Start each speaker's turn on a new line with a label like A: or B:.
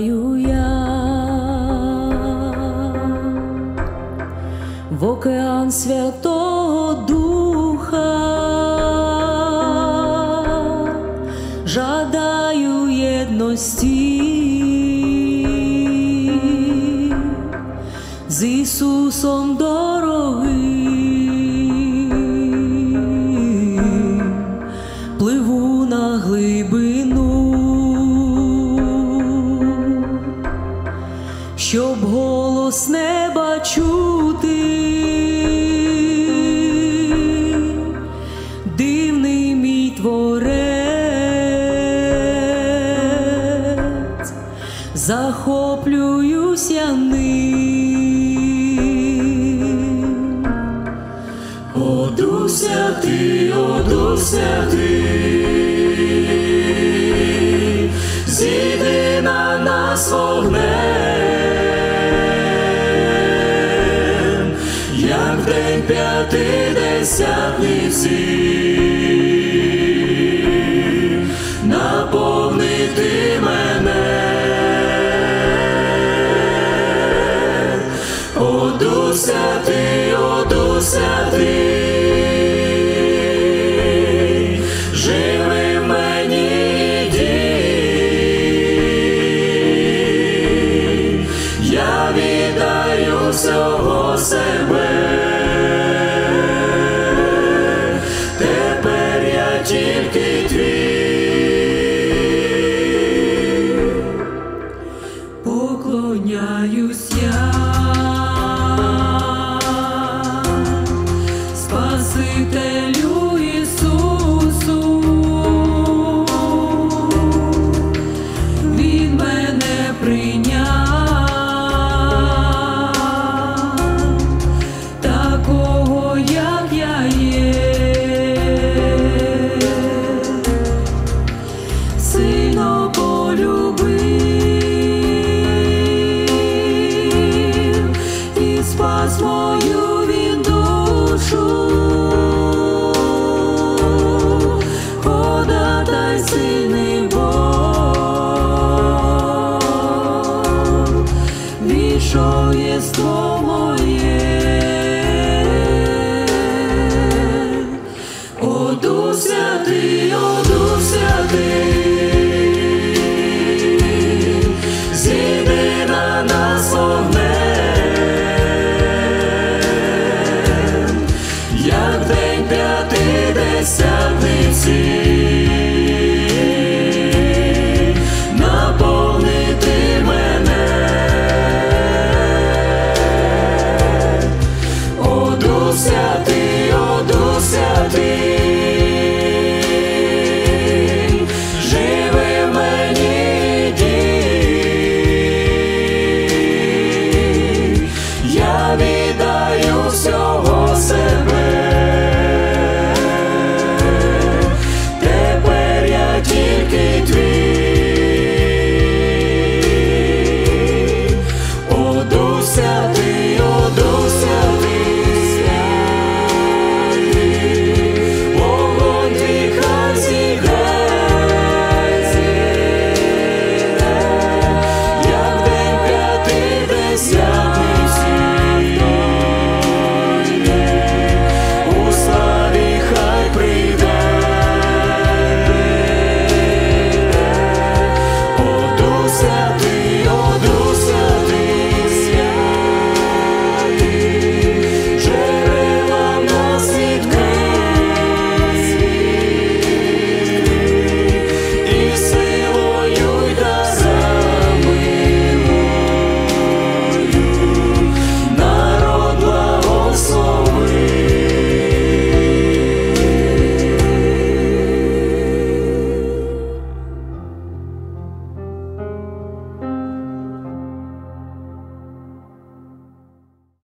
A: Поринаю я в океан Святого Духа, жадаю єдності з Ісусом дорогим, пливу на глибину, щоб голос неба чути, дивний мій Творець, захоплююсь я ним.
B: О Дух Святий, о Дух Святий, зійди на нас вогнем, як в день п'ятидесятниці, наповнити мене. О Дух Святий, о Дух Святий, живи в мені і дій, я віддаю всього себе, тепер я тільки твій.
A: Поклоняюсь я Спасителю